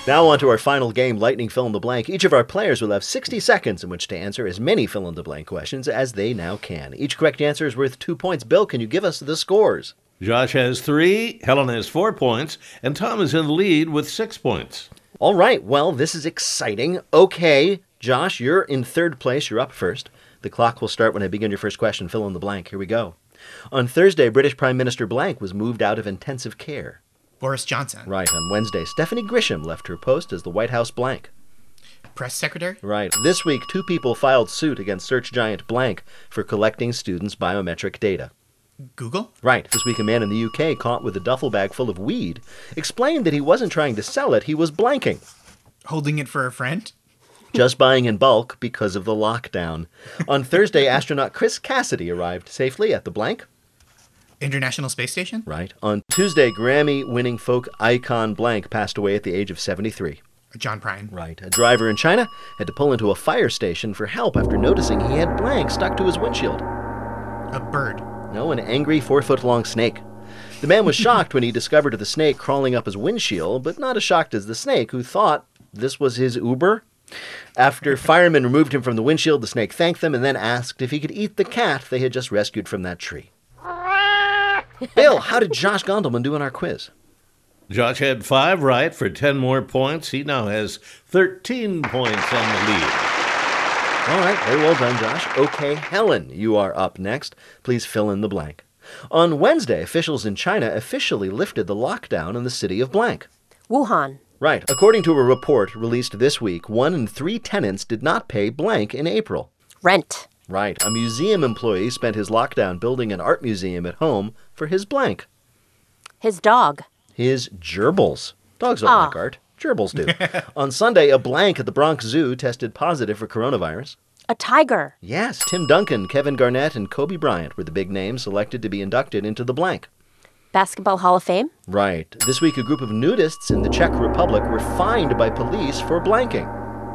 Now on to our final game, Lightning Fill in the Blank. Each of our players will have 60 seconds in which to answer as many fill-in-the-blank questions as they now can. Each correct answer is worth 2 points. Bill, can you give us the scores? Josh has 3, Helen has 4 points, and Tom is in the lead with 6 points. All right, well, this is exciting. Okay, Josh, you're in third place. You're up first. The clock will start when I begin your first question. Fill in the blank. Here we go. On Thursday, British Prime Minister blank was moved out of intensive care. Boris Johnson. Right. On Wednesday, Stephanie Grisham left her post as the White House blank. Press secretary. Right. This week, 2 people filed suit against search giant blank for collecting students' biometric data. Google. Right. This week, a man in the UK caught with a duffel bag full of weed explained that he wasn't trying to sell it, he was blanking. Holding it for a friend. Just buying in bulk because of the lockdown. On Thursday, astronaut Chris Cassidy arrived safely at the blank. International Space Station. Right. On Tuesday, Grammy-winning folk icon blank passed away at the age of 73. John Prine. Right. A driver in China had to pull into a fire station for help after noticing he had blank stuck to his windshield. A bird. No, an angry 4-foot-long snake. The man was shocked when he discovered the snake crawling up his windshield, but not as shocked as the snake, who thought this was his Uber. After firemen removed him from the windshield, the snake thanked them and then asked if he could eat the cat they had just rescued from that tree. Bill, how did Josh Gondelman do in our quiz? Josh had 5 right for 10 more points. He now has 13 points on the lead. All right, very well done, Josh. Okay, Helen, you are up next. Please fill in the blank. On Wednesday, officials in China officially lifted the lockdown in the city of blank. Wuhan. Right. According to a report released this week, 1 in 3 tenants did not pay blank in April. Rent. Right. A museum employee spent his lockdown building an art museum at home for his blank. His dog. His gerbils. Dogs don't like art. Gerbils do. On Sunday, a blank at the Bronx Zoo tested positive for coronavirus. A tiger. Yes, Tim Duncan, Kevin Garnett, and Kobe Bryant were the big names selected to be inducted into the blank. Basketball Hall of Fame. Right. This week, a group of nudists in the Czech Republic were fined by police for blanking.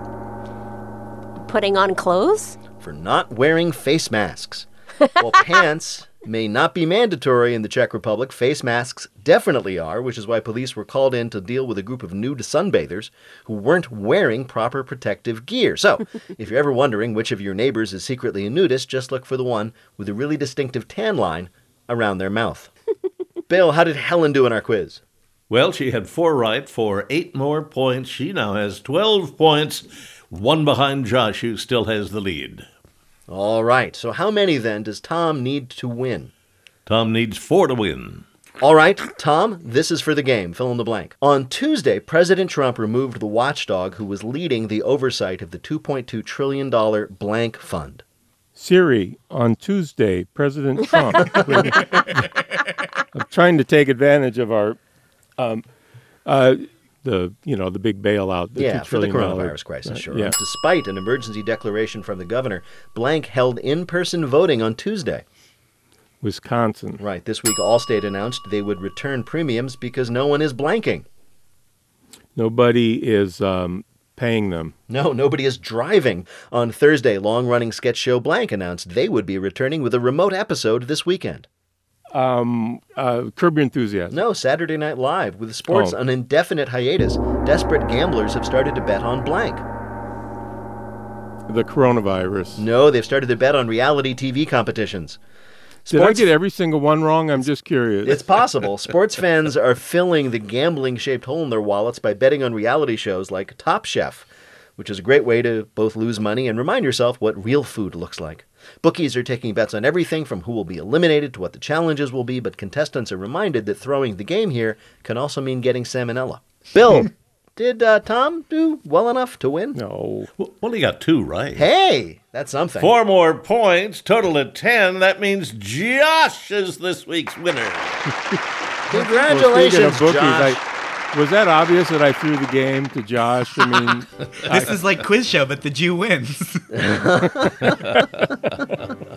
Putting on clothes. For not wearing face masks. While pants may not be mandatory in the Czech Republic, face masks definitely are, which is why police were called in to deal with a group of nude sunbathers who weren't wearing proper protective gear. So, if you're ever wondering which of your neighbors is secretly a nudist, just look for the one with a really distinctive tan line around their mouth. Bill, how did Helen do in our quiz? Well, she had 4 right for 8 more points. She now has 12 points, 1 behind Josh, who still has the lead. All right, so how many then does Tom need to win? Tom needs 4 to win. All right, Tom, this is for the game. Fill in the blank. On Tuesday, President Trump removed the watchdog who was leading the oversight of the $2.2 trillion blank fund. Siri, on Tuesday, President Trump. I'm trying to take advantage of our, the big bailout. Yeah, for the coronavirus crisis, sure. Yeah. Despite an emergency declaration from the governor, blank held in-person voting on Tuesday. Wisconsin. Right. This week, Allstate announced they would return premiums because no one is blanking. Nobody is paying them. No, nobody is driving. On Thursday, long-running sketch show Blank announced they would be returning with a remote episode this weekend. Curb Your Enthusiasm. No, Saturday Night Live. With sports on indefinite hiatus, desperate gamblers have started to bet on blank. The coronavirus. No, they've started to bet on reality TV competitions. Did I get every single one wrong? I'm just curious. It's possible. Sports fans are filling the gambling-shaped hole in their wallets by betting on reality shows like Top Chef, which is a great way to both lose money and remind yourself what real food looks like. Bookies are taking bets on everything from who will be eliminated to what the challenges will be, but contestants are reminded that throwing the game here can also mean getting salmonella. Bill, did Tom do well enough to win? No. Well, he got 2 right. Hey, that's something. 4 more points, total of 10. That means Josh is this week's winner. Congratulations, Well, Josh. Was that obvious that I threw the game to Josh? I mean, This is like quiz show, but the Jew wins.